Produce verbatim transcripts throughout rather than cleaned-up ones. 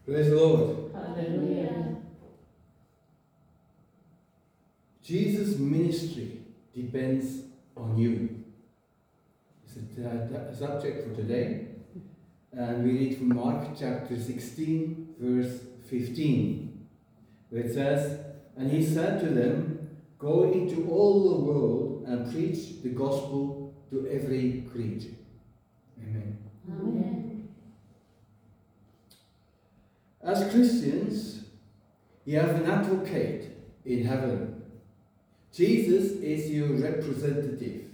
Praise the Lord. Hallelujah. Jesus' ministry depends on you. It's a, a subject for today. And we read from Mark chapter sixteen, verse fifteen, where it says, "And he said to them, go into all the world and preach the gospel to every creature." Amen. Amen. As Christians, you have an advocate in heaven. Jesus is your representative.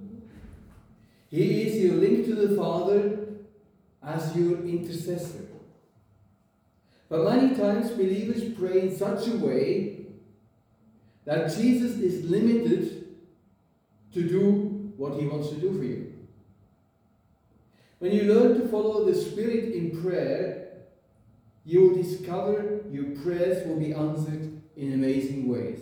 He is your link to the Father as your intercessor. But many times believers pray in such a way that Jesus is limited to do what he wants to do for you. When you learn to follow the Spirit in prayer, you will discover your prayers will be answered in amazing ways.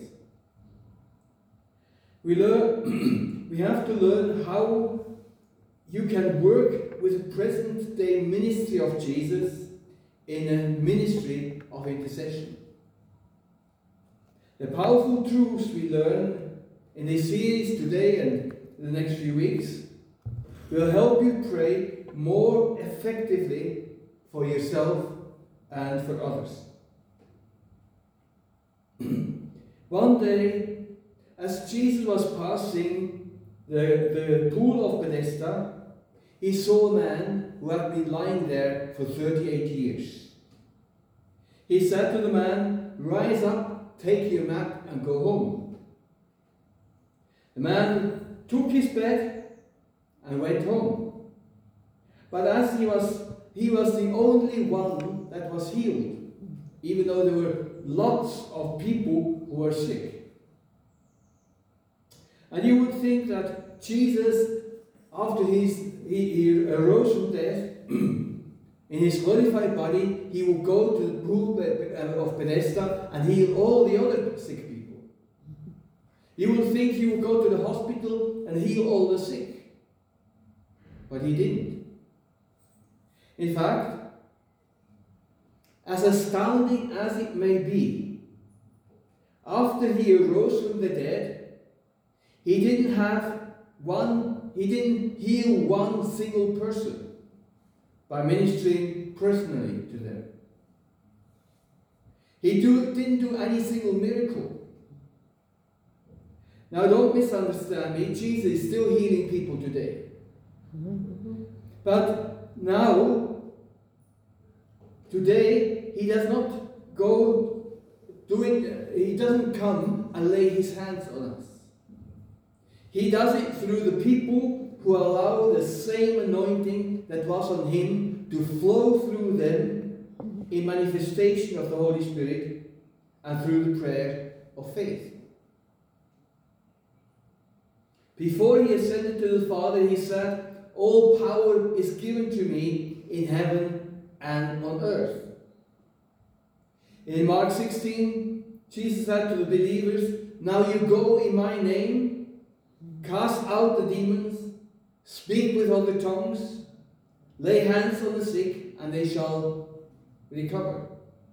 We learn, we have to learn how you can work with the present day ministry of Jesus in a ministry of intercession. The powerful truths we learn in this series today and in the next few weeks will help you pray more effectively for yourself and for others. One day, as Jesus was passing the, the pool of Bethesda, he saw a man who had been lying there for thirty-eight years. He said to the man, "Rise up, take your mat and go home." The man took his bed and went home. But as he was, he was the only one that was healed, even though there were lots of people who were sick. And you would think that Jesus, after his, he, he arose from death, in his glorified body, he will go to the pool of Bethesda and heal all the other sick people. You would think he would go to the hospital and heal all the sick. But he didn't. In fact, as astounding as it may be, after he arose from the dead, he didn't have one, he didn't heal one single person by ministering personally to them. He do, didn't do any single miracle. Now don't misunderstand me, Jesus is still healing people today. But now, today, he does not go doing, he doesn't come and lay his hands on us. He does it through the people who allow the same anointing that was on him to flow through them in manifestation of the Holy Spirit and through the prayer of faith. Before he ascended to the Father, he said, "All power is given to me in heaven and on earth." In Mark sixteen, Jesus said to the believers, "Now you go in my name, cast out the demons, speak with other tongues, lay hands on the sick, and they shall recover."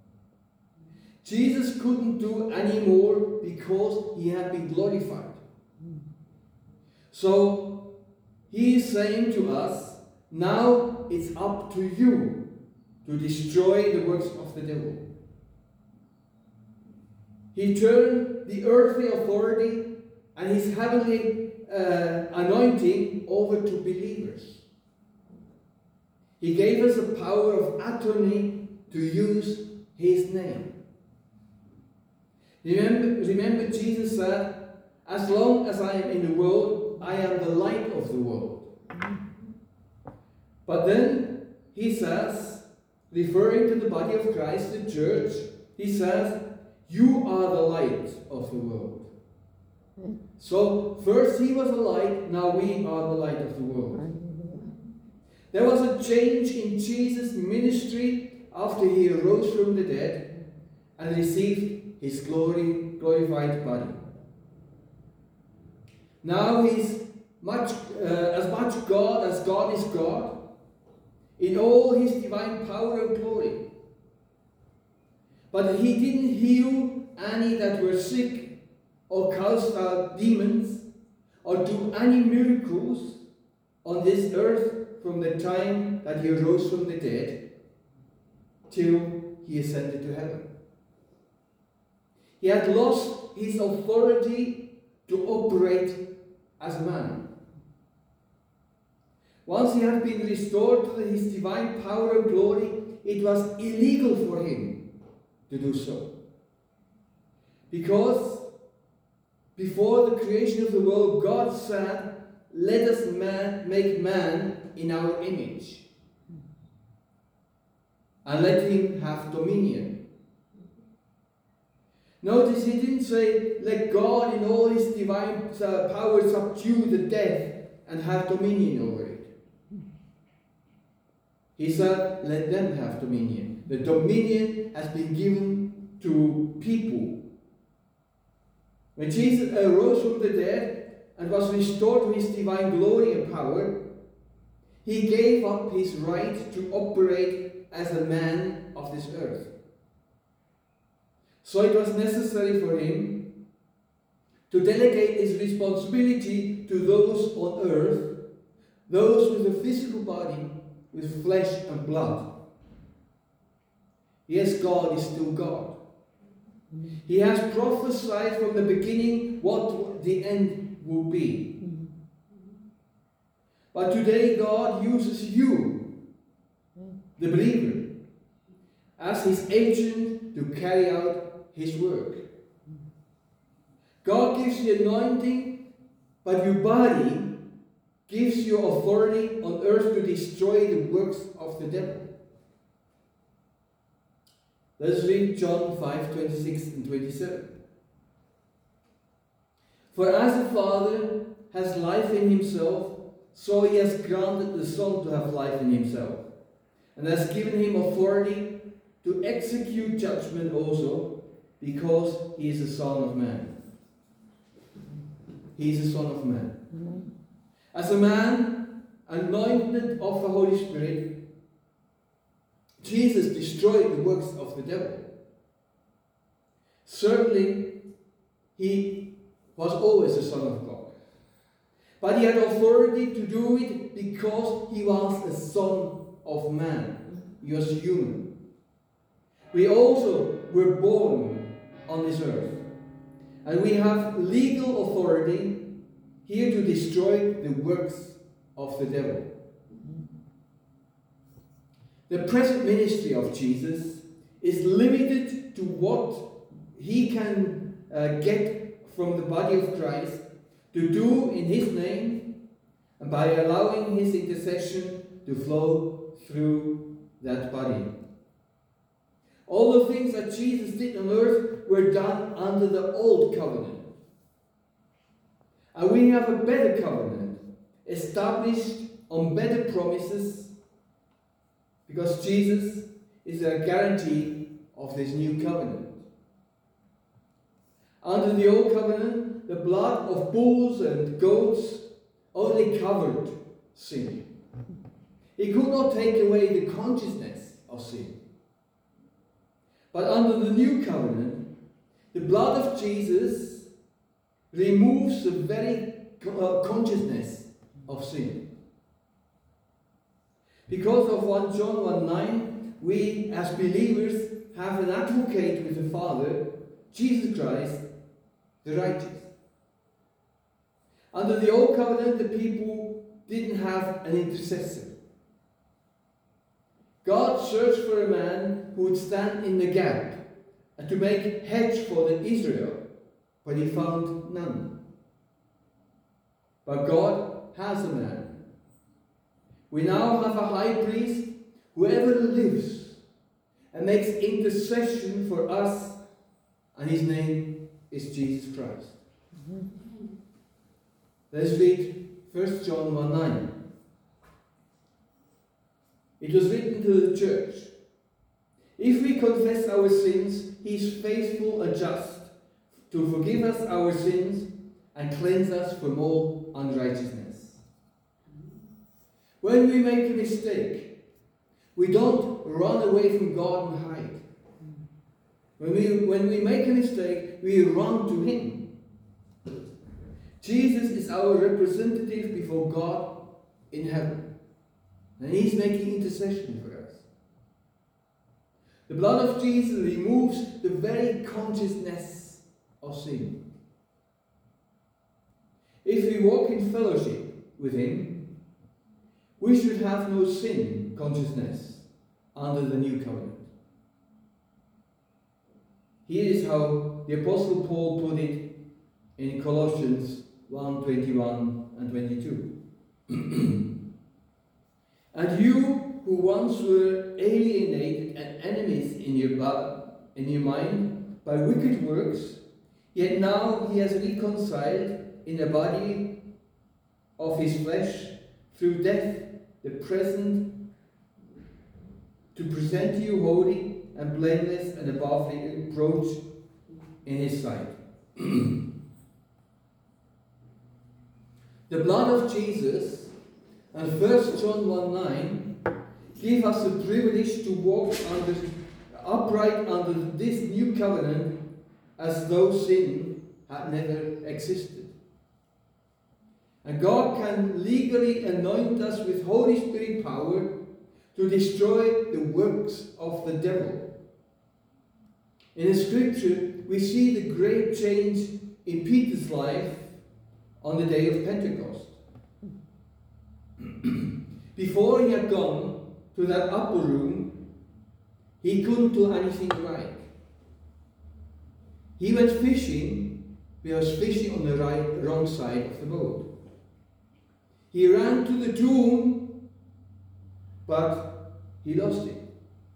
Jesus couldn't do any more because he had been glorified. So he is saying to us, now it's up to you to destroy the works of the devil. He turned the earthly authority and his heavenly uh, anointing over to believers. He gave us a power of attorney to use his name. Remember, remember Jesus said, "As long as I am in the world, I am the light of the world." But then he says, referring to the body of Christ, the church, he says, "You are the light of the world." So first he was a light, now we are the light of the world. There was a change in Jesus' ministry after he arose from the dead and received his glory, glorified body. Now he's much, uh, as much God as God is God, in all his divine power and glory. But he didn't heal any that were sick or cast out demons or do any miracles on this earth from the time that he rose from the dead till he ascended to heaven. He had lost his authority to operate as a man. Once he had been restored to his divine power and glory, it was illegal for him to do so. Because before the creation of the world, God said, "Let us man make man in our image, and let him have dominion." Notice he didn't say, "Let God in all his divine uh, power subdue the death and have dominion over it." He said, "Let them have dominion." The dominion has been given to people. When Jesus arose from the dead and was restored to his divine glory and power, he gave up his right to operate as a man of this earth. So it was necessary for him to delegate his responsibility to those on earth, those with a physical body, with flesh and blood. Yes, God is still God. He has prophesied from the beginning what the end will be. But today God uses you, the believer, as his agent to carry out his work. God gives you anointing, but your body gives you authority on earth to destroy the works of the devil. Let's read John five, twenty-six and twenty-seven. "For as the Father has life in himself, so he has granted the Son to have life in himself, and has given him authority to execute judgment also, because he is the Son of Man." He is the Son of Man. As a man anointed of the Holy Spirit, Jesus destroyed the works of the devil. Certainly, he was always the Son of God. But he had authority to do it because he was a Son of Man. He was human. We also were born on this earth. And we have legal authority here to destroy the works of the devil. The present ministry of Jesus is limited to what he can uh, get from the body of Christ to do in his name, and by allowing his intercession to flow through that body. All the things that Jesus did on earth were done under the old covenant. And we have a better covenant, established on better promises, because Jesus is a guarantee of this new covenant. Under the old covenant, the blood of bulls and goats only covered sin. It could not take away the consciousness of sin. But under the new covenant, the blood of Jesus removes the very consciousness of sin. Because of First John one nine, we as believers have an advocate with the Father, Jesus Christ, the righteous. Under the old covenant, the people didn't have an intercessor. God searched for a man who would stand in the gap and to make hedge for the Israel, but he found none. But God has a man. We now have a high priest who ever lives and makes intercession for us, and his name is Jesus Christ. Mm-hmm. Let's read First John one nine. It was written to the church, "If we confess our sins, he is faithful and just to forgive us our sins and cleanse us from all unrighteousness." When we make a mistake, we don't run away from God and hide. When we, when we make a mistake, we run to Him. Jesus is our representative before God in heaven. And He's making intercession for us. The blood of Jesus removes the very consciousness of sin. If we walk in fellowship with Him, we should have no sin consciousness under the new covenant. Here is how the Apostle Paul put it in Colossians one twenty-one and twenty-two. And you who once were alienated and enemies in your, bo- in your mind by wicked works, yet now He has reconciled in the body of His flesh through death the present, to present you holy and blameless and above reproach in His sight. The blood of Jesus and First John one nine give us the privilege to walk under, upright under this new covenant as though sin had never existed. And God can legally anoint us with Holy Spirit power to destroy the works of the devil. In the scripture, we see the great change in Peter's life on the day of Pentecost. Before he had gone to that upper room, he couldn't do anything right. He went fishing, but he was fishing on the right, wrong side of the boat. He ran to the tomb, but he lost it.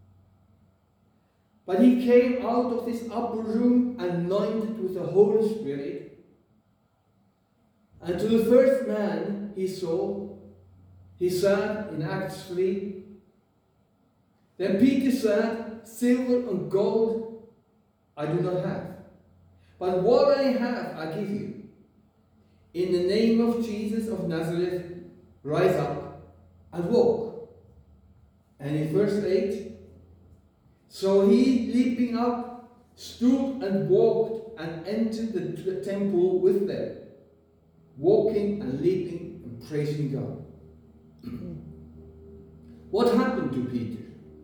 But he came out of this upper room anointed with the Holy Spirit. And to the first man he saw, he said in Acts three, then Peter said, silver and gold I do not have, but what I have I give you. In the name of Jesus of Nazareth, rise up and walk. And in verse eight, so he, leaping up, stood and walked and entered the t- temple with them, walking and leaping and praising God. What happened to Peter?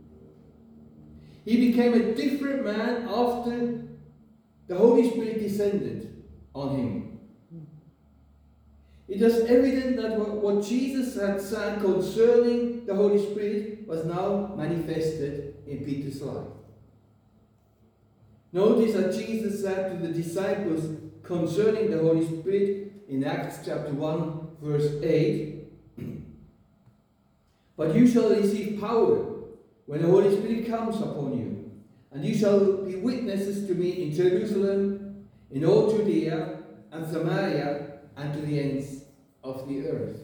He became a different man after the Holy Spirit descended on him. It is evident that what Jesus had said concerning the Holy Spirit was now manifested in Peter's life. Notice that Jesus said to the disciples concerning the Holy Spirit in Acts chapter one, verse eight, but you shall receive power when the Holy Spirit comes upon you, and you shall be witnesses to me in Jerusalem, in all Judea and Samaria, and to the ends of the earth.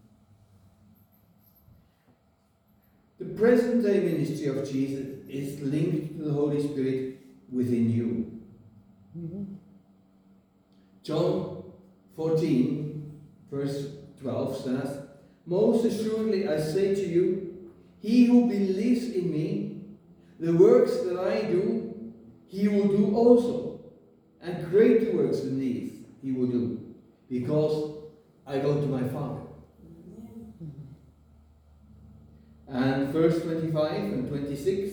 The present day ministry of Jesus is linked to the Holy Spirit within you. Mm-hmm. John fourteen, verse twelve says, most assuredly I say to you, he who believes in me, the works that I do, he will do also, and greater works than these he will do, because I go to my Father. And verse twenty-five and twenty-six,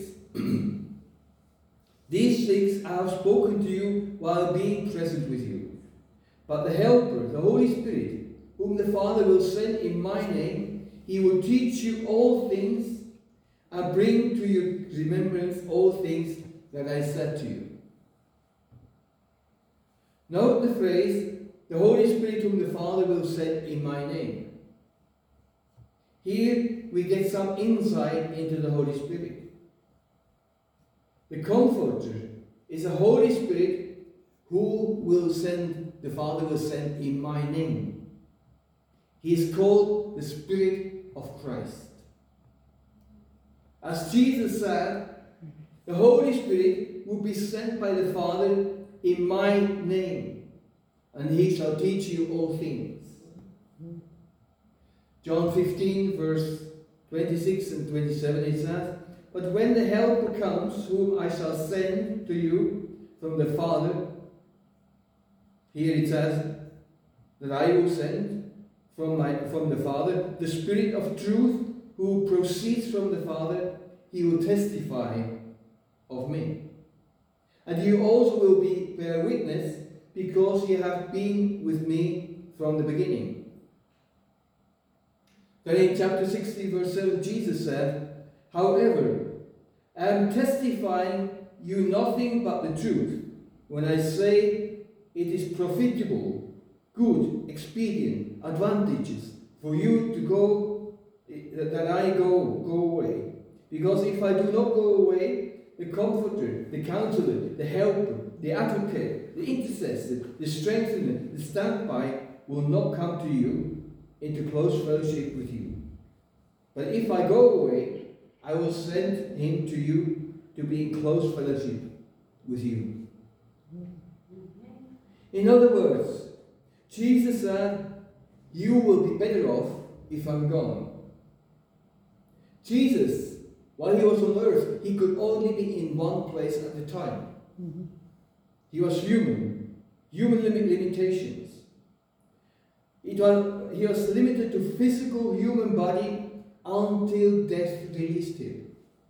these things I have spoken to you while being present with you. But the Helper, the Holy Spirit, whom the Father will send in my name, he will teach you all things and bring to your remembrance all things that I said to you. Note the phrase, the Holy Spirit whom the Father will send in my name. Here we get some insight into the Holy Spirit. The Comforter is a Holy Spirit who will send, the Father will send in my name. He is called the Spirit of Christ. As Jesus said, the Holy Spirit will be sent by the Father in my name, and he shall teach you all things. John fifteen, verse twenty-six and twenty-seven, it says, But when the Helper comes, whom I shall send to you from the Father, here it says that I will send from, my, from the Father, the Spirit of truth who proceeds from the Father, he will testify of me. And you also will be bear witness, because you have been with me from the beginning. Then in chapter sixteen, verse seven, Jesus said, however, I am testifying you nothing but the truth, when I say it is profitable, good, expedient, advantageous for you to go, that I go, go away. Because if I do not go away, the Comforter, the Counselor, the Helper, the Advocate, the Intercessor, the Strengthener, the Standby will not come to you into close fellowship with you. But if I go away, I will send him to you to be in close fellowship with you. In other words, Jesus said, you will be better off if I'm gone. Jesus, while he was on earth, he could only be in one place at a time. Mm-hmm. He was human, human limit limitations. It was, he was limited to physical human body until death released him.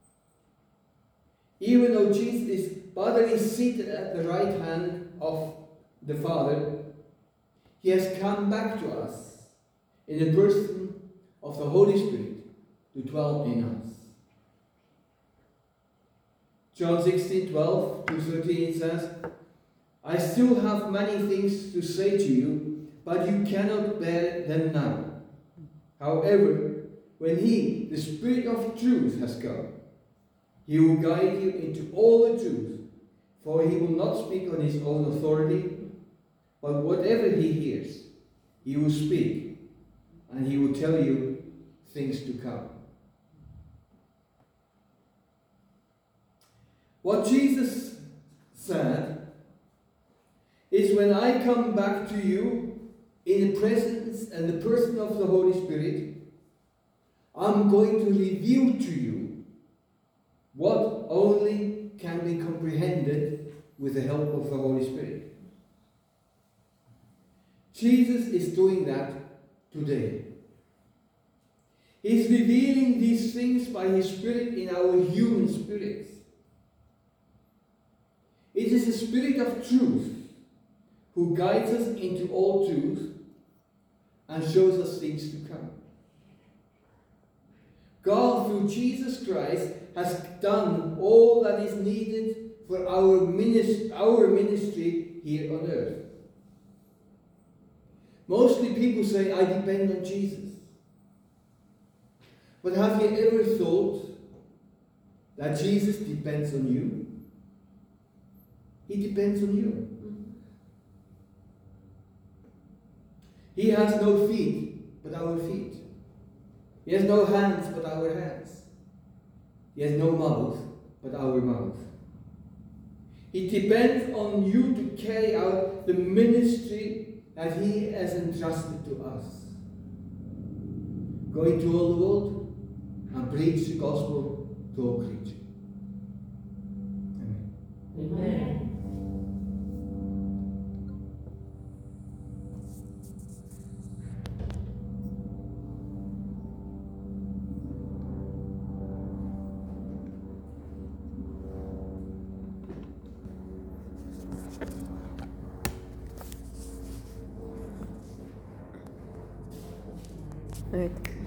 Even though Jesus is bodily seated at the right hand of the Father, he has come back to us in the person of the Holy Spirit to dwell in us. John sixteen, twelve to thirteen, it says, I still have many things to say to you, but you cannot bear them now. However, when he, the Spirit of truth, has come, he will guide you into all the truth, for he will not speak on his own authority, but whatever he hears, he will speak, and he will tell you things to come. What Jesus said is, when I come back to you in the presence and the person of the Holy Spirit, I'm going to reveal to you what only can be comprehended with the help of the Holy Spirit. Jesus is doing that today. He's revealing these things by his Spirit in our human spirits. It is the Spirit of truth who guides us into all truth and shows us things to come. God, through Jesus Christ, has done all that is needed for our ministry, our ministry here on earth. Mostly people say, I depend on Jesus. But have you ever thought that Jesus depends on you? He depends on you. He has no feet but our feet. He has no hands but our hands. He has no mouth but our mouth. He depends on you to carry out the ministry that he has entrusted to us. Go into all the world and preach the gospel to all creatures. Amen. Amen. Right.